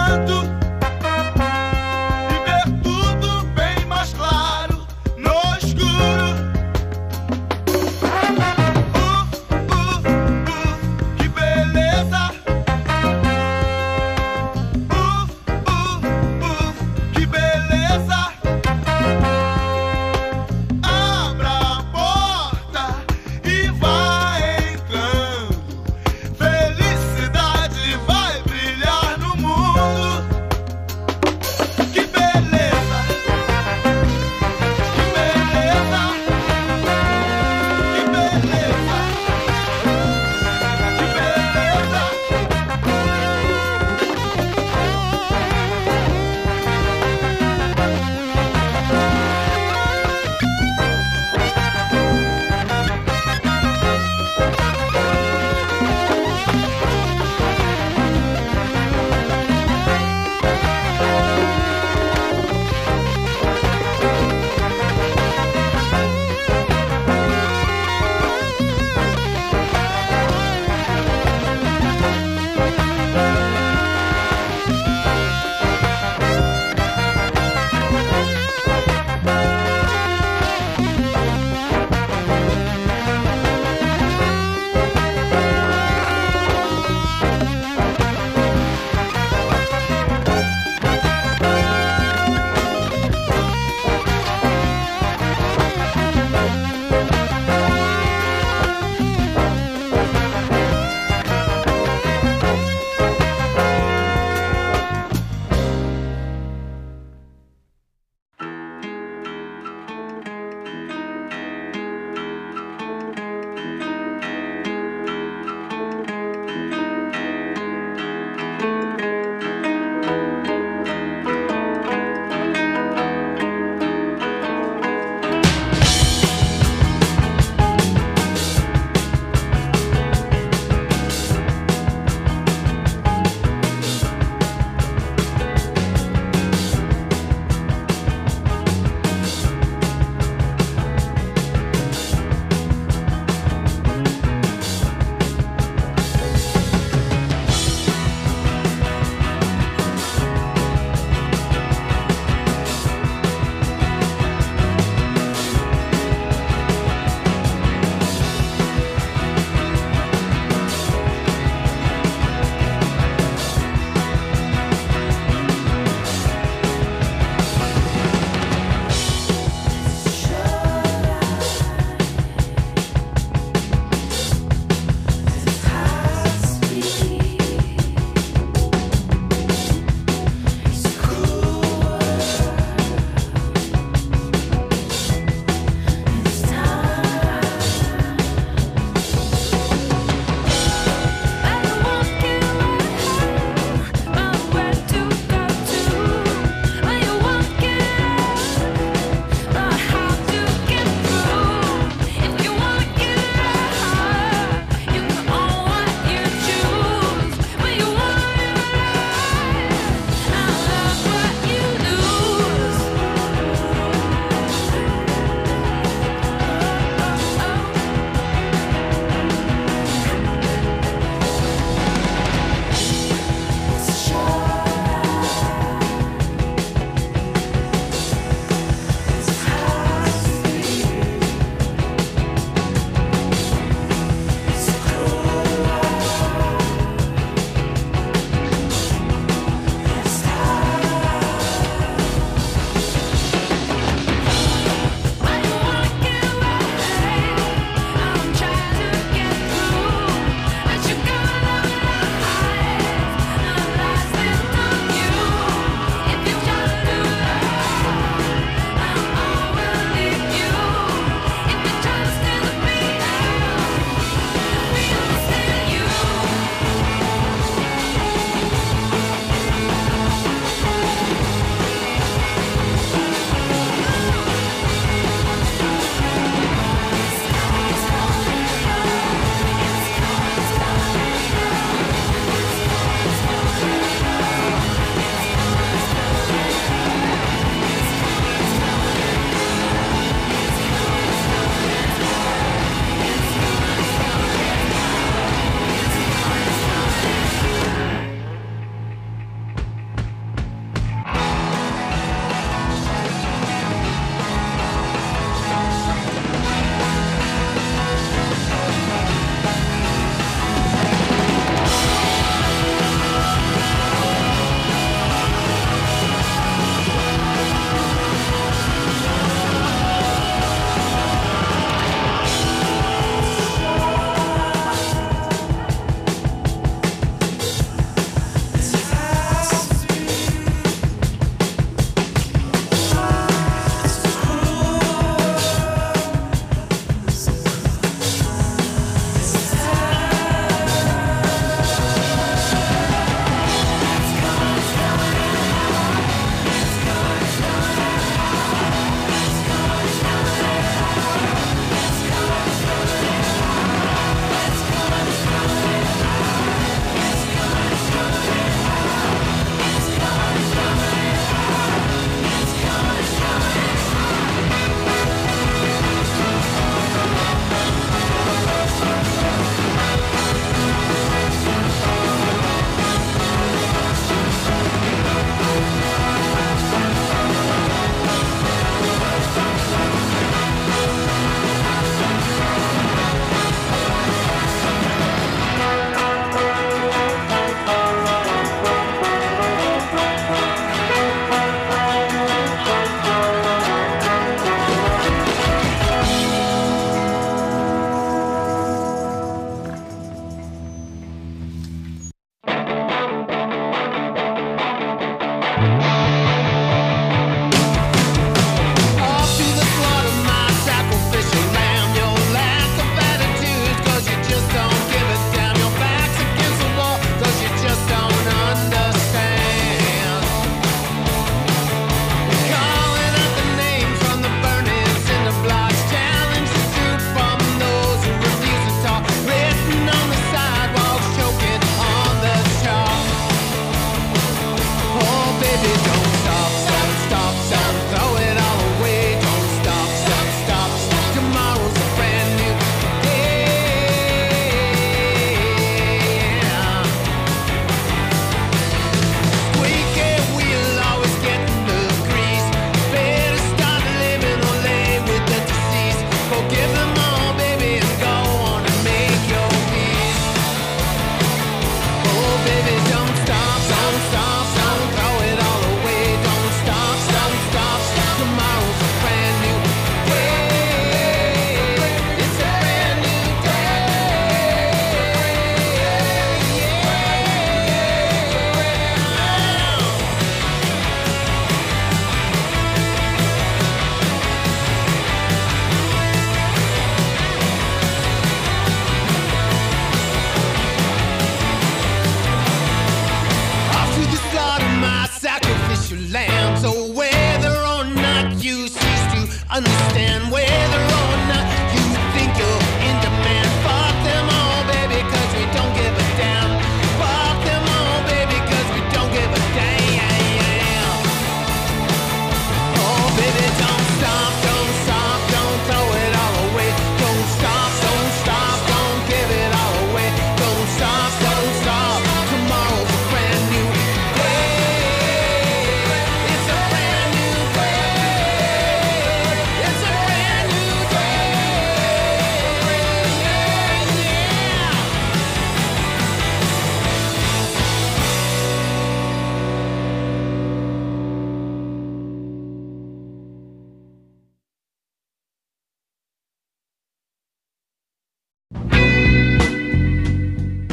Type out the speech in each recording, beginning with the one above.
Felicidade vai brilhar no mundo.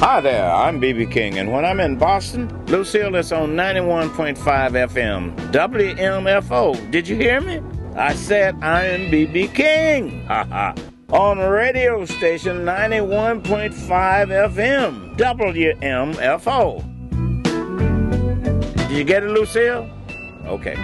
Hi there, I'm B.B. King, and when I'm in Boston, Lucille is on 91.5 FM, WMFO. Did you hear me? I said I am B.B. King. On radio station 91.5 FM, WMFO. Did you get it, Lucille? Okay.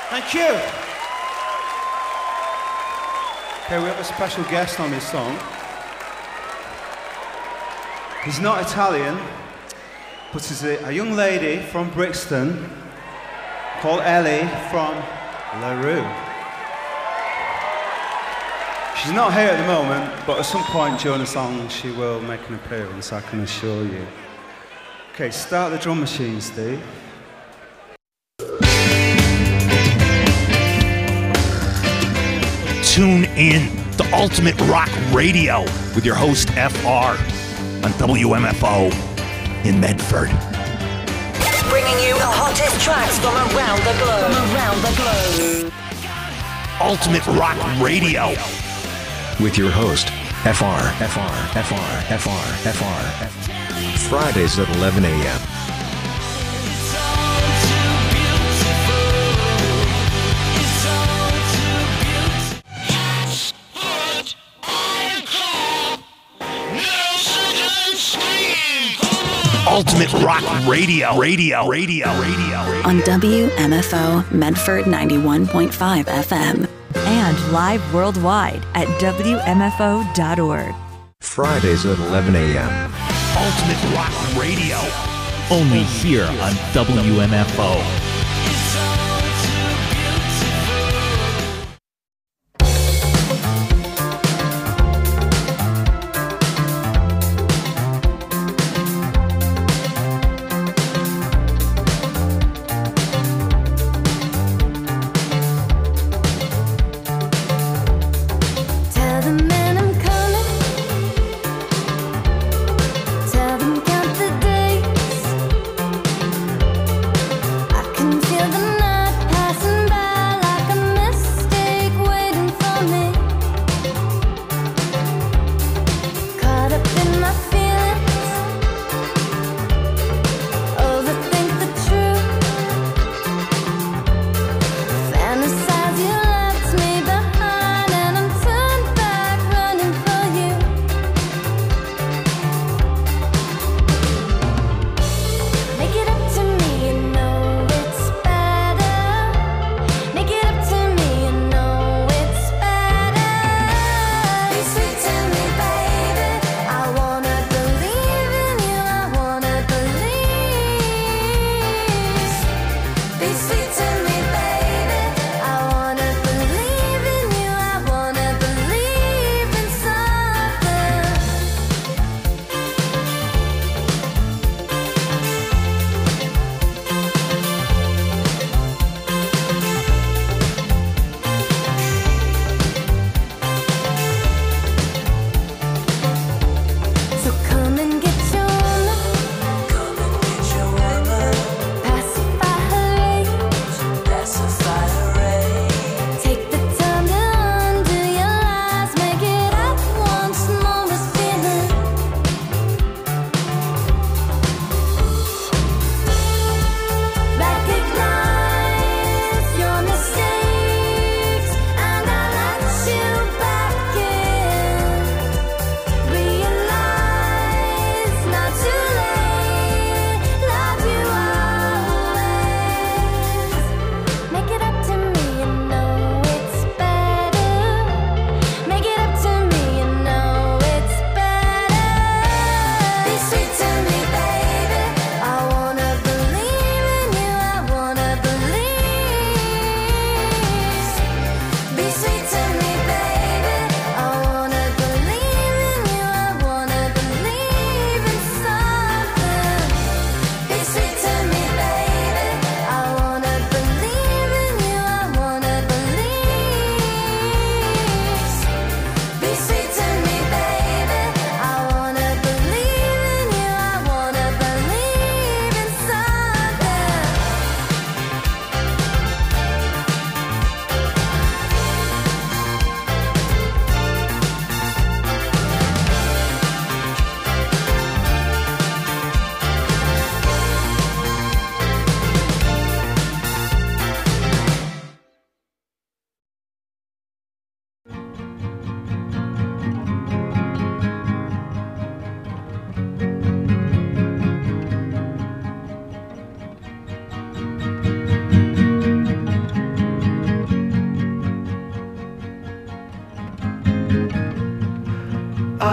Thank you. Okay, we have a special guest on this song. He's not Italian, but he's a young lady from Brixton called Ellie from LaRue. She's not here at the moment, but at some point during the song she will make an appearance, I can assure you. Okay, start the drum machine, Steve. Tune in to Ultimate Rock Radio with your host FR on WMFO in Medford. Bringing you the hottest tracks from around the globe. Ultimate Rock Radio with your host FR. Fridays at 11 a.m. Ultimate Rock Radio. On WMFO Medford 91.5 FM. And live worldwide at WMFO.org. Fridays at 11 a.m. Ultimate Rock Radio. Only here on WMFO. I can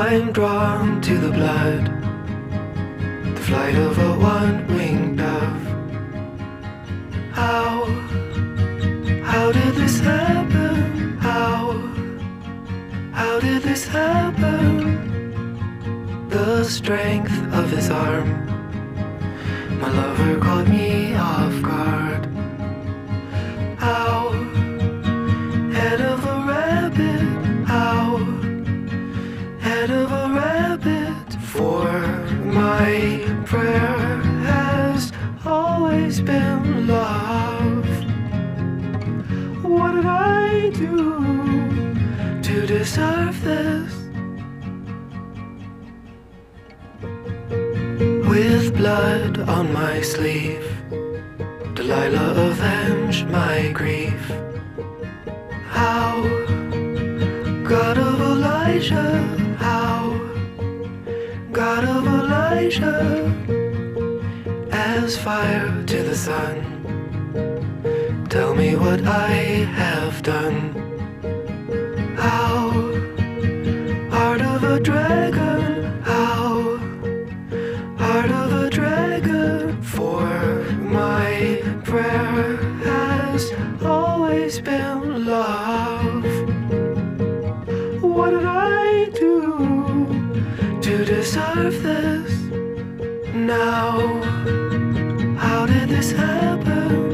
I'm drawn to the blood, the flight of a one-winged dove. How did this happen? How did this happen? The strength of his arm, my lover caught me off guard. How, head of a rabbit, how, head of a rabbit, for my prayer has always been love. What did I do to deserve this? With blood on my sleeve, Delilah avenge my grief. How, God of Elijah, how, God of Elijah, as fire to the sun, tell me what I have done. How, heart of a dragon, how, heart of a dragon, for my prayer has always been love. What did I do to deserve this? Now, how did this happen?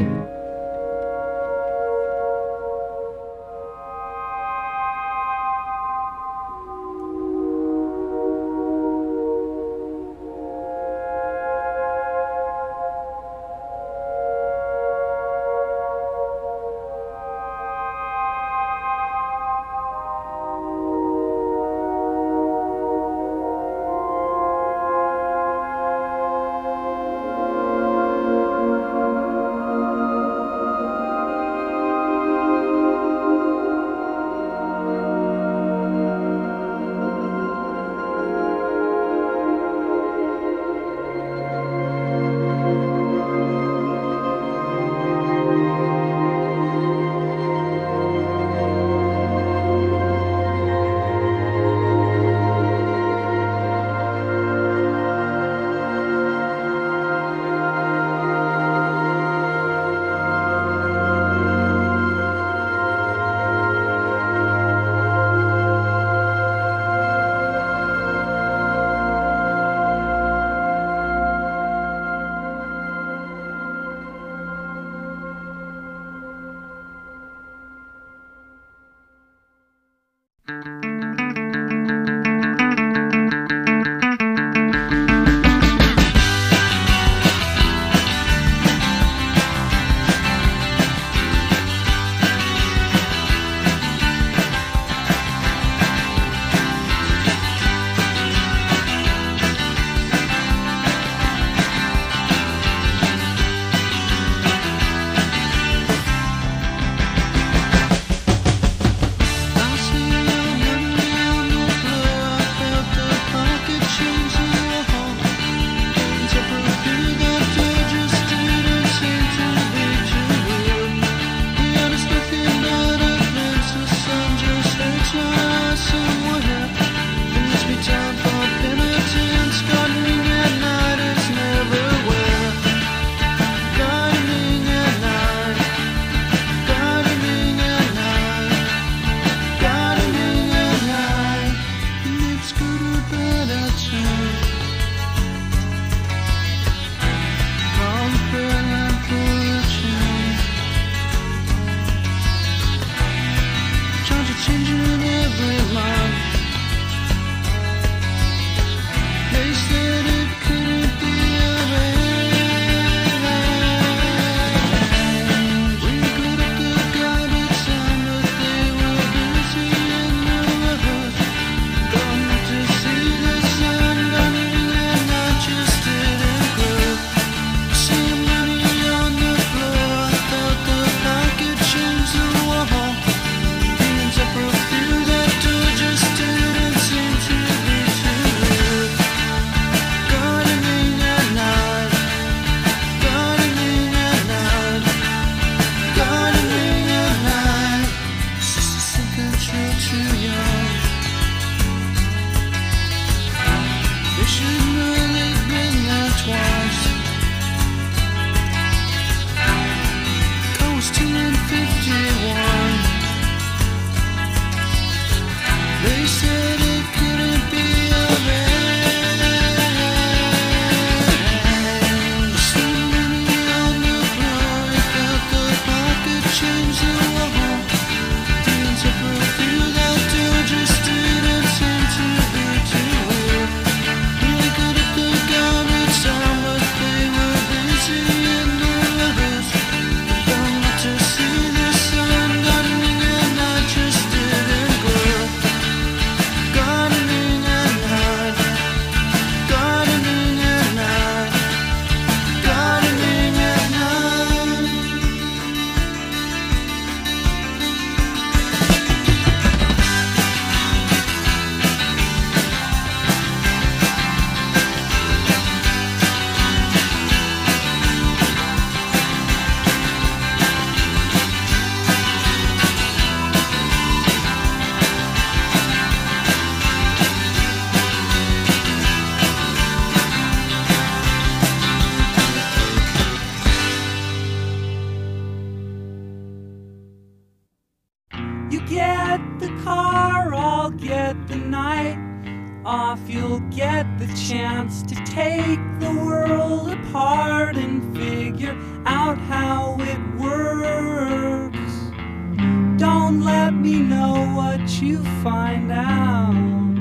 You get the car, I'll get the night off. You'll get the chance to take the world apart and figure out how it works. Don't let me know what you find out.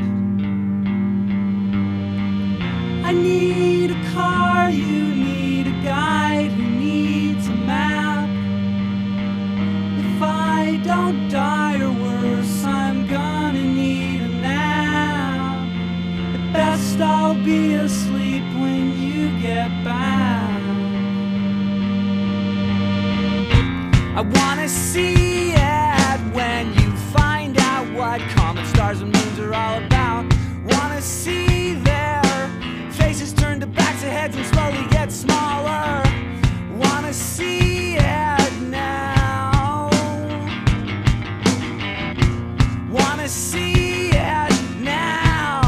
I need a car, you need a guide who needs a map. If I don't die or worse, I'm gonna need a nap. At best I'll be asleep when you get back. I wanna see it when you find out what comet stars and moons are all about. Wanna see their faces turn to backs of heads and slowly get smaller. Wanna see it now. Wanna see it now.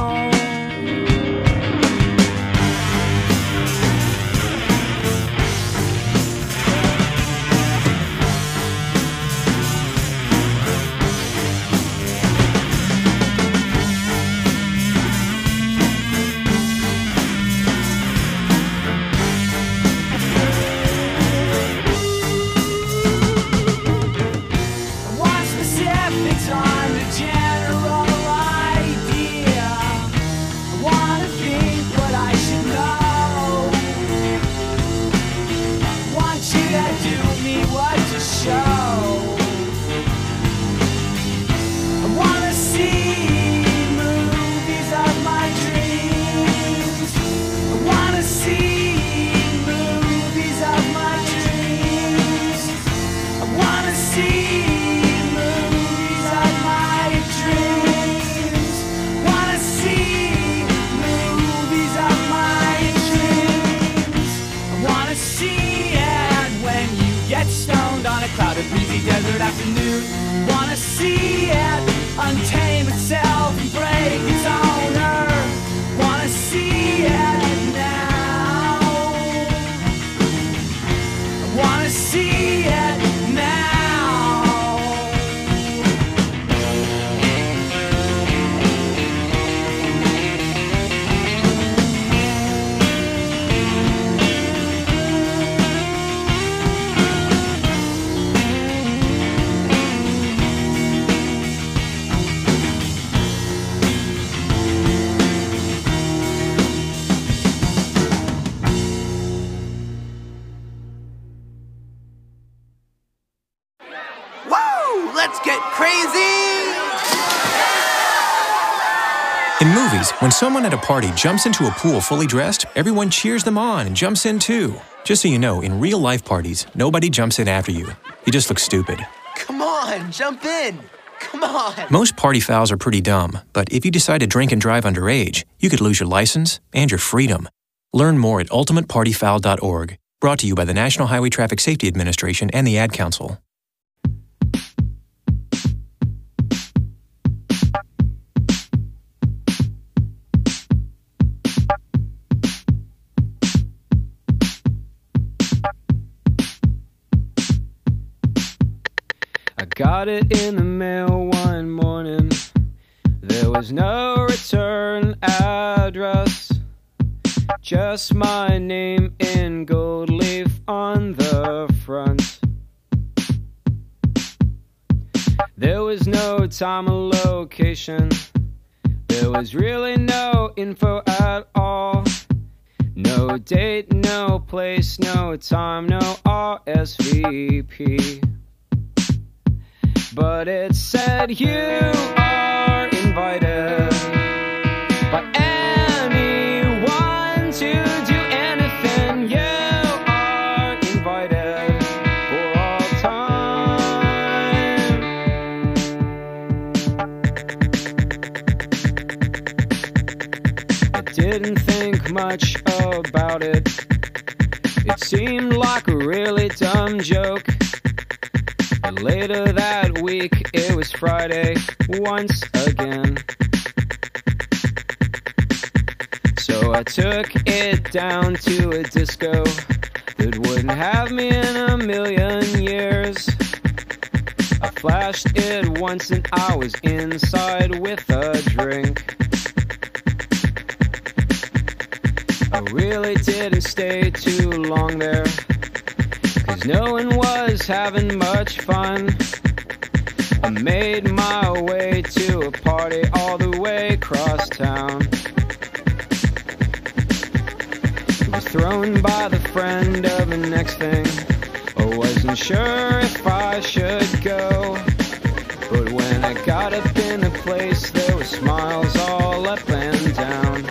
Desert afternoon. Wanna see it untame itself and break its owner. Wanna see it now. Wanna see it now. Let's get crazy! In movies, when someone at a party jumps into a pool fully dressed, everyone cheers them on and jumps in too. Just so you know, in real-life parties, nobody jumps in after you. You just look stupid. Come on, jump in! Come on! Most party fouls are pretty dumb, but if you decide to drink and drive underage, you could lose your license and your freedom. Learn more at ultimatepartyfoul.org. Brought to you by the National Highway Traffic Safety Administration and the Ad Council. Got it in the mail one morning. There was no return address, just my name in gold leaf on the front. There was no time or location. There was really no info at all. No date, no place, no time, no RSVP. But it said you are invited by anyone to do anything. You are invited for all time. I didn't think much about it. It seemed like a really dumb joke. But later that week, it was Friday once again. So I took it down to a disco that wouldn't have me in a million years. I flashed it once and I was inside with a drink. I really didn't stay too long there, 'cause no one was having much fun. I made my way to a party all the way across town. It was thrown by the friend of the next thing. I wasn't sure if I should go, but when I got up in the place, there were smiles all up and down.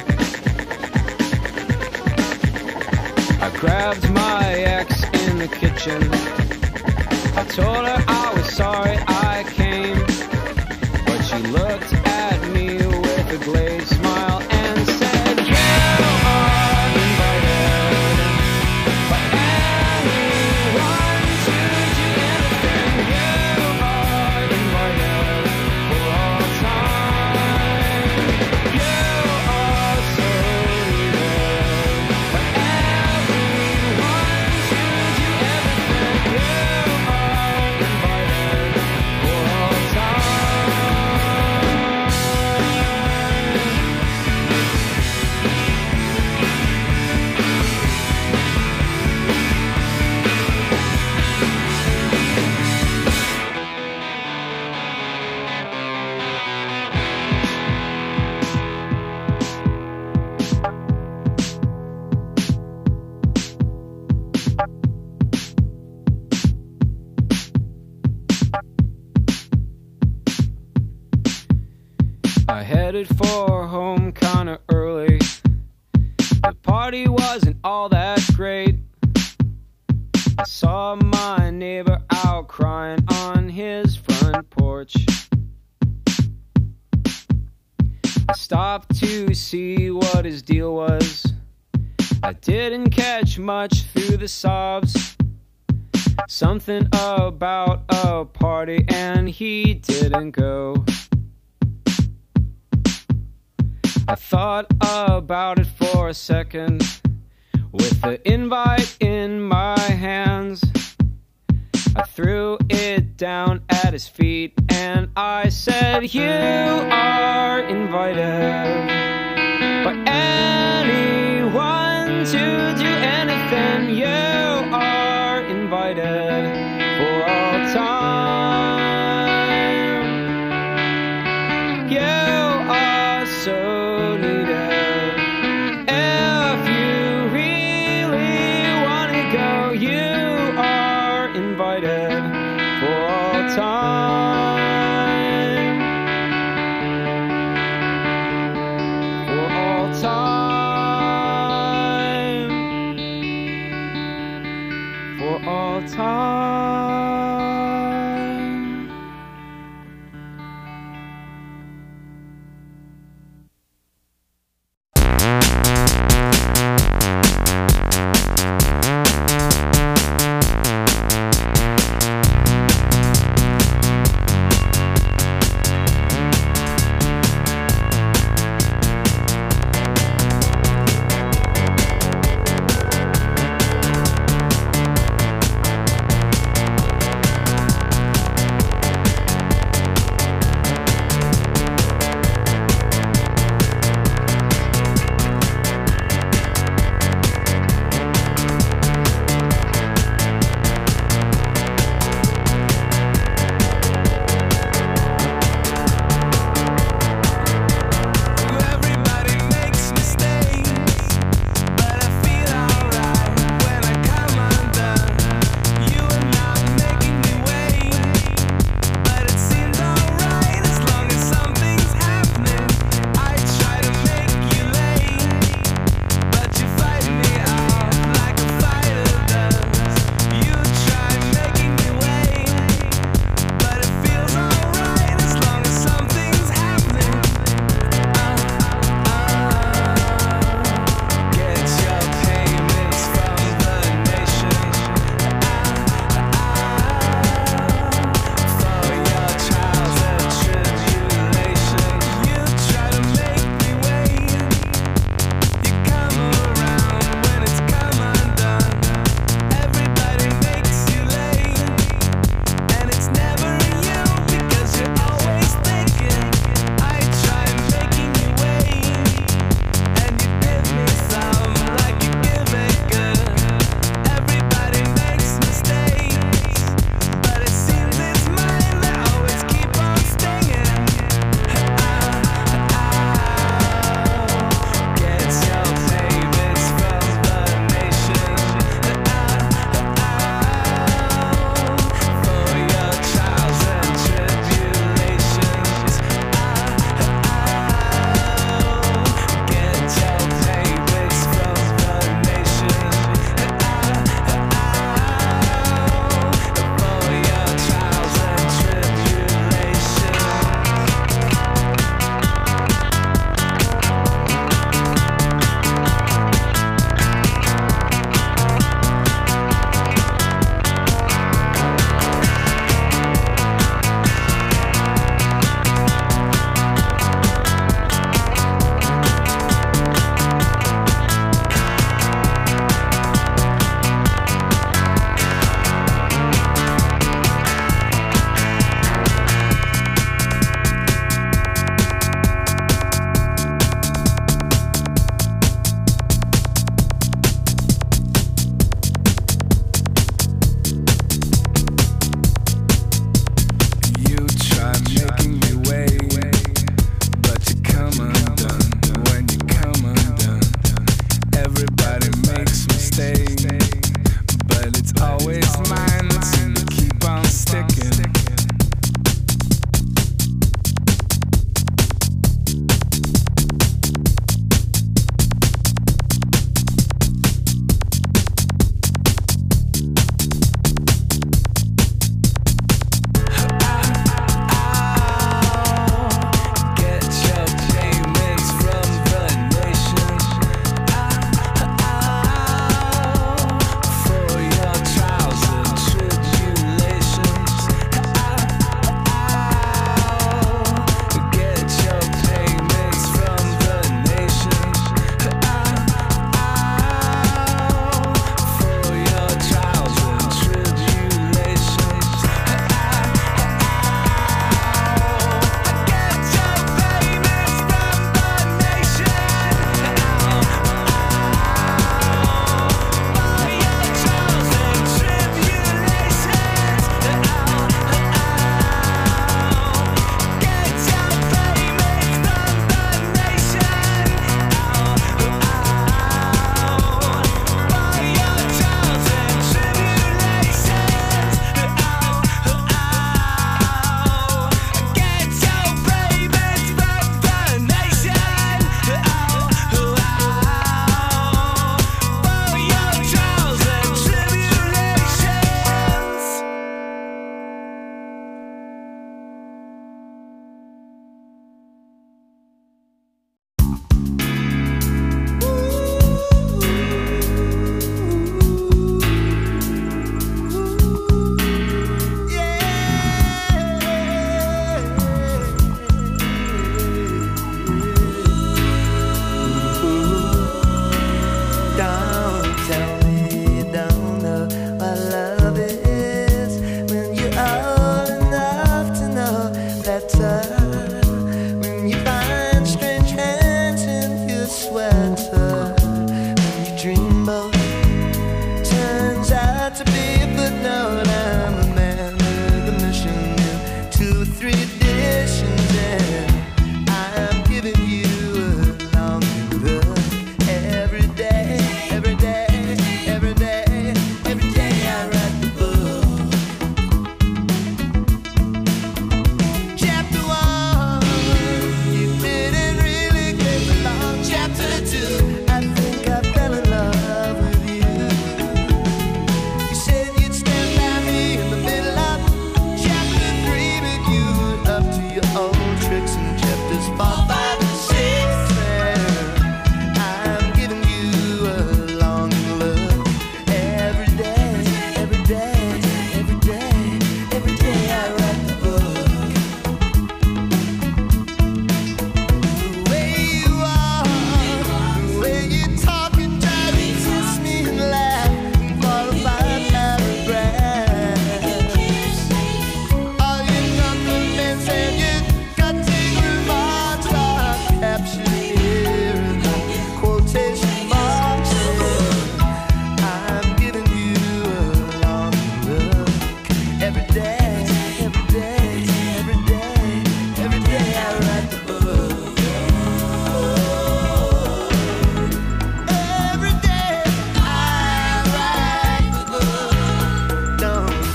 I grabbed my ex in the kitchen. I told her I was sorry I came, but she looked at me with a glazed smile and said, "You are invited by anyone to do anything. You are invited for all time. You are so needed by everyone to do everything. You I headed for home kinda early. The party wasn't all that great. I saw my neighbor out crying on his front porch. I stopped to see what his deal was. I didn't catch much through the sobs. Something about a party and he didn't go. I thought about it for a second, with the invite in my hands. I threw it down at his feet and I said, "You are invited by anyone to do anything. You are invited for all time. You are so needed. If you really want to go, you are invited for all time. For all time. For all time."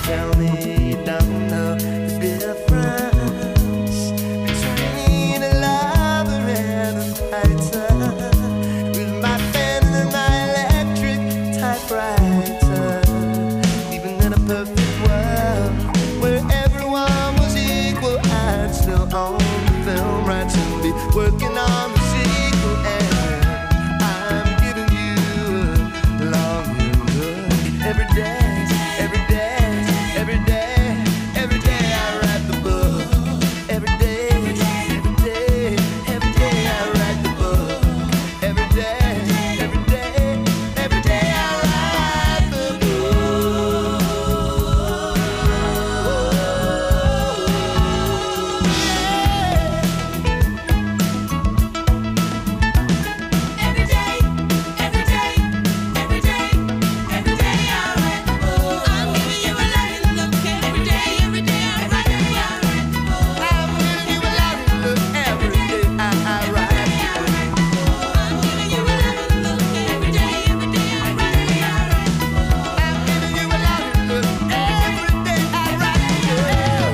tell me you don't know the difference between a lover and a fighter. With my pen and my electric typewriter. Even in a perfect world where everyone was equal, I'd still own the film rights and be working on the sequel. And I'm giving you a longing look every day, every day, every day, every day I write the book. Every day, every day, every day I write the book. Every day, every day, every day I write the book. Every day, every day, every day, every day I write the book. I'm giving you a loving look every day I write the book. I'm giving you a loving look every day I write the book. I'm giving you a loving look every day I write the book. I'm giving you a loving look every day I write the book.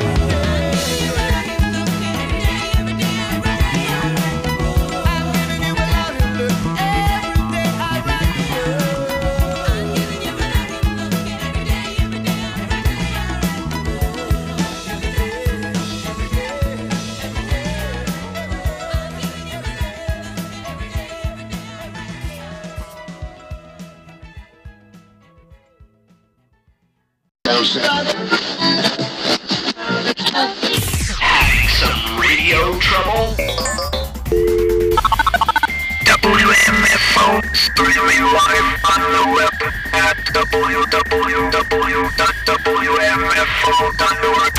Some radio trouble? WMFO streaming live on the web at www.wmfo.org.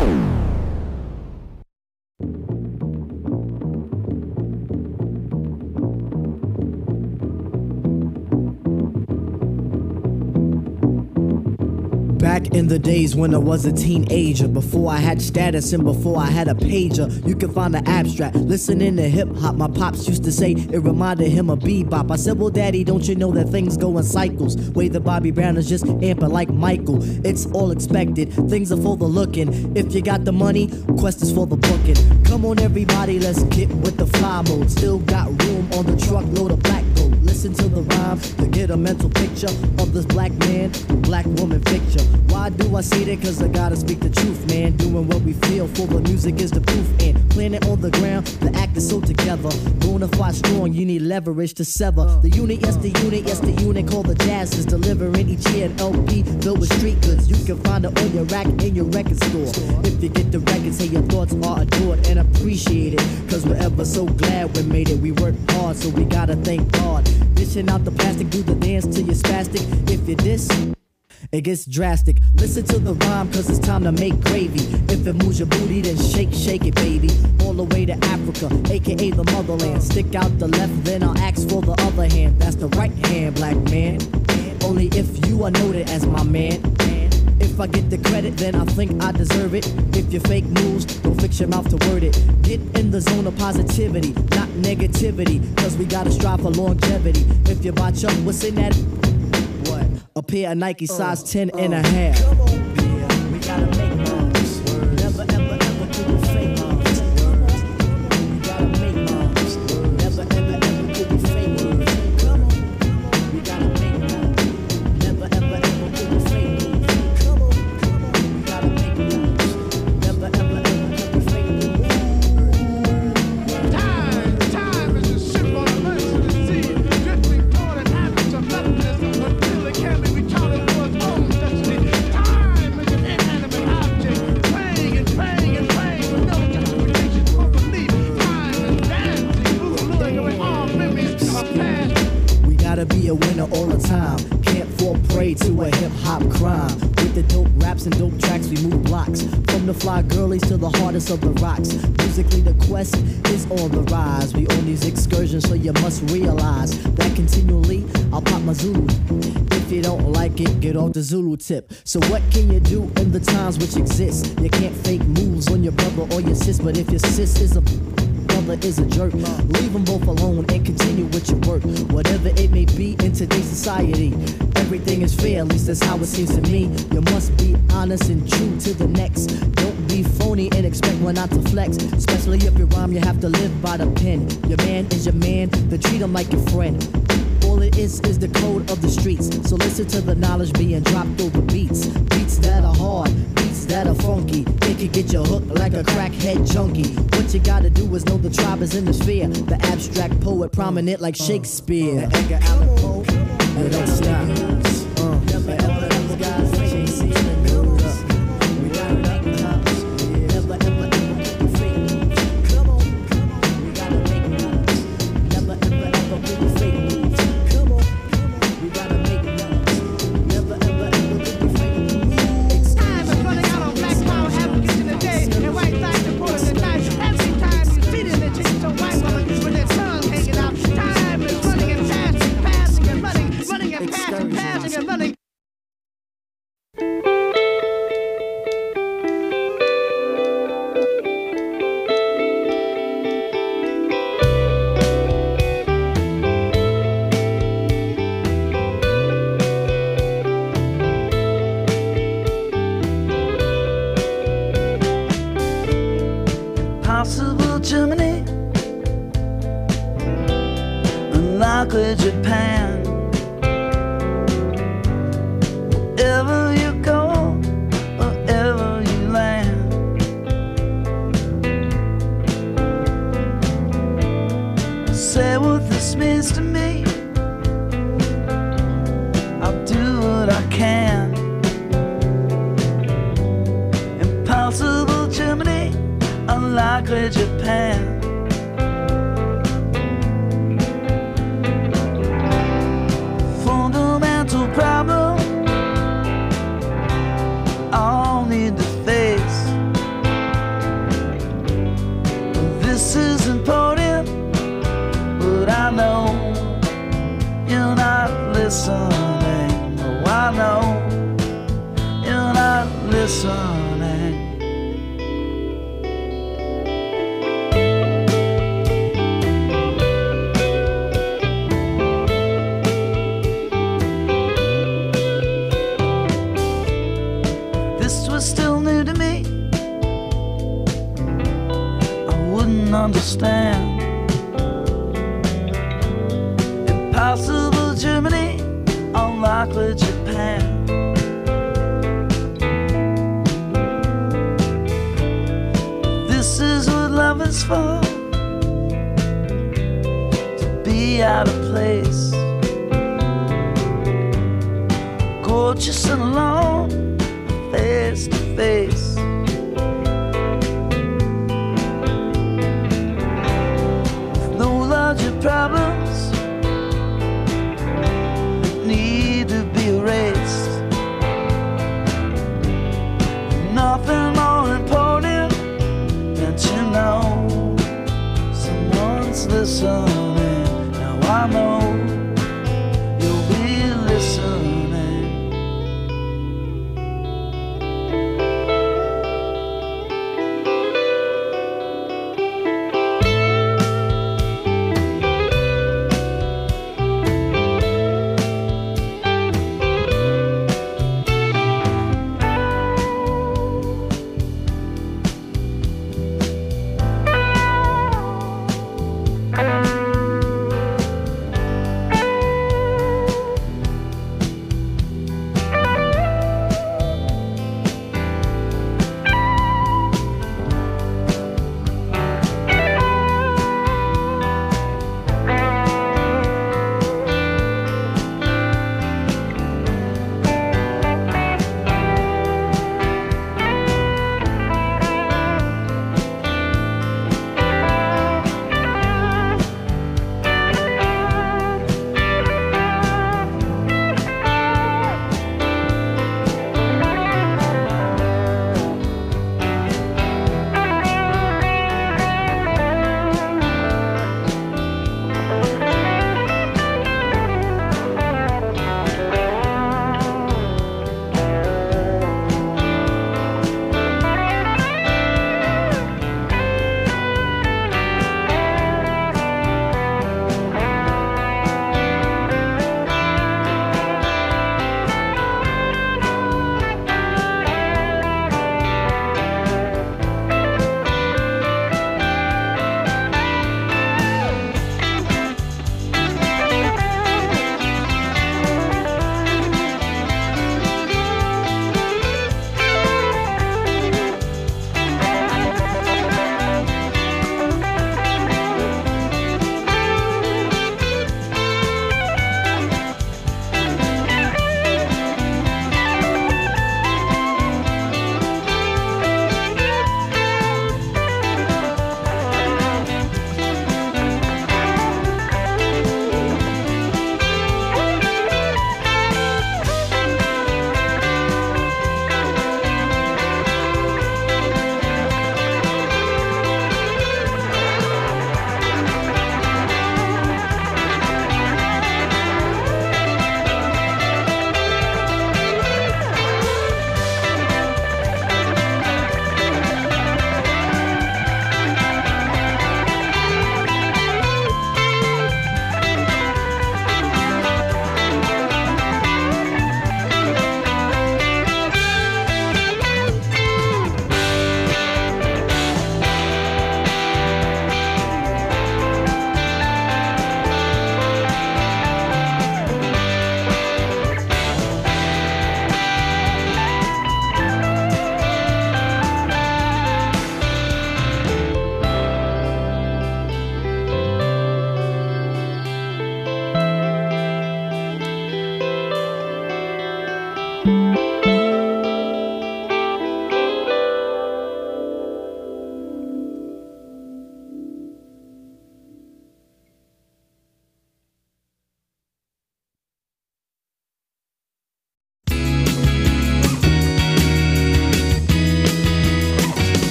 Back in the days when I was a teenager, before I had status and before I had a pager, you can find the abstract. Listening to hip hop, my pops used to say it reminded him of bebop. I said, well, daddy, don't you know that things go in cycles? Way that Bobby Brown is just amping like Michael. It's all expected, things are for the looking. If you got the money, quest is for the booking. Come on, everybody, let's get with the fly mode. Still got room on the truckload of black gold. Listen to the rhyme to get a mental picture of this black man, black woman picture. Why do I say that? Cause I gotta speak the truth, man. Doing what we feel for the music is the proof. And planet on the ground, the act is so together. Bonafide strong, you need leverage to sever. The unit, yes the unit called the Jazz is delivering each year an LP filled with street goods. You can find it on your rack in your record store. If you get the record, say your thoughts are adored and appreciated. Cause we're ever so glad we made it. We worked hard, so we gotta thank God. Dishing out the plastic, do the dance till you're spastic. If you diss, it gets drastic. Listen to the rhyme, cause it's time to make gravy. If it moves your booty, then shake, shake it, baby. All the way to Africa, aka the motherland. Stick out the left, then I'll ask for the other hand. That's the right hand, black man. Only if you are noted as my man. If I get the credit, then I think I deserve it. If you fake moves, don't fix your mouth to word it. Get in the zone of positivity, not negativity. Cause we gotta strive for longevity. If you botch up, what's in that? What? A pair of Nike size 10 and a half. Come on, yeah, we gotta make moves. Never, ever, ever do the fake moves. We gotta make moves. Never, ever, ever do the fake moves. Come on, we gotta make moves. Never, ever, ever do the fake moves. Come on, we gotta make moves. Never, ever, ever do the fake moves. Time is a symbol of mercy to see, drifting toward an average of nothingness until it can be retarded for its own destiny. Time is an inanimate object, praying and praying and praying with no justification for belief. Time is dancing, moving away all memories of past. We gotta be a winner all the time. Can't fall prey to a hip-hop crime. With the dope raps and dope tracks, we move blocks. From the fly girlies to the hardest of the rocks. Musically, the quest is on the rise. We on these excursions, so you must realize that continually, I'll pop my Zulu. If you don't like it, get off the Zulu tip. So what can you do in the times which exist? You can't fake moves on your brother or your sis. But if your sis is a brother is a jerk, leave them both alone and continue with your work. Whatever it may be in today's society, everything is fair, at least that's how it seems to me. You must be honest honest and true to the next. Don't be phony and expect one not to flex. Especially if you rhyme, you have to live by the pen. Your man is your man, then treat him like your friend. All it is the code of the streets. So listen to the knowledge being dropped over beats. Beats that are hard, beats that are funky. It could get you hooked like a crackhead junkie. What you gotta do is know the tribe is in the sphere. The abstract poet prominent like Shakespeare. Edgar Allan Poe, and don't stop. Never ever these guys that ain't seen the news. We got nothing else. Never ever be fake. Come on, we gotta make moves. Never ever be fake. Come on, we gotta make moves. Never ever be fake. Time is running out on black power advocates in the day, and white lights are pulling the knife. Every time you see them, they take some white woman with their tongue hanging out. Time is running and passing and running and passing and running. Possible Germany, unlikely Japan. Wherever you go, wherever you land, say what this means to me. I'll do what I can. Impossible Germany, unlikely Japan. Fundamental problem I'll need to face. This is important, but I know you're not listening. Oh, I know you're not listening. Still new to me, I wouldn't understand. Impossible Germany, unlikely Japan. This is what love is for, to be out of place, gorgeous and alone, face to face. With no larger problems that need to be erased. Nothing more important than to know someone's listening. Now I know you'll be listening.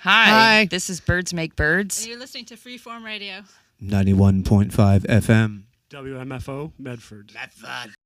Hi. This is Birds Make Birds. And you're listening to Freeform Radio. 91.5 FM. WMFO, Medford.